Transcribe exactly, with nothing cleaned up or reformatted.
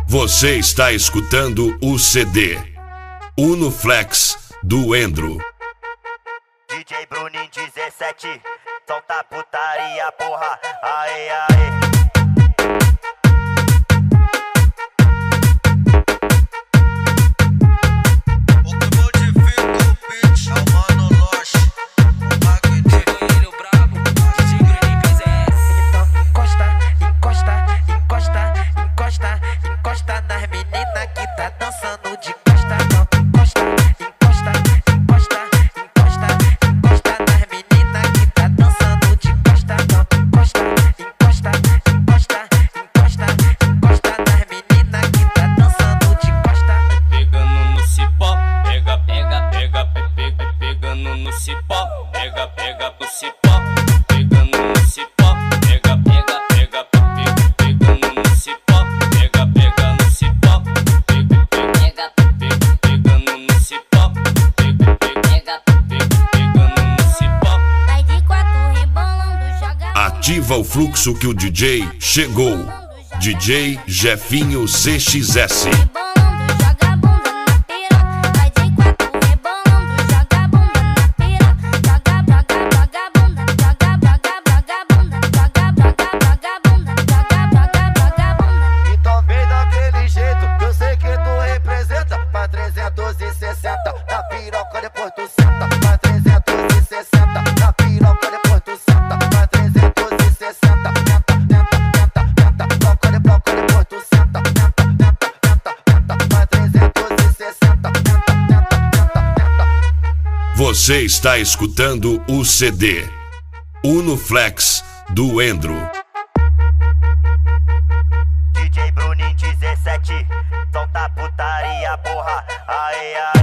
Você está escutando o C D Uno Flex do Endro. D J Bruninho dezessete, solta putaria, porra, aê, aê. Pega, pega no cipó, pegando no cipó, pega, pega, pega, pega, pegando no cipó, pega, pega no cipó, pega, pega, pega, pegando no cipó, pega, pega, pega, pegando no cipó. Vai de quatro rebolando, joga. Ativa o fluxo que o D J chegou. D J Jefinho C X S. Na piroca depois tu senta, pra trezentos e sessenta. Na piroca depois tu senta, pra trezentos e sessenta. Tenta, tenta, tenta, tenta, bloca de bloca depois tu senta. Tenta, tenta, tenta, tenta, pra trezentos e sessenta. Tenta, tenta, tenta, tenta. Você está escutando o C D Uno Flex do Endro. D J Bruninho dezessete, solta putaria, porra, aê, aê.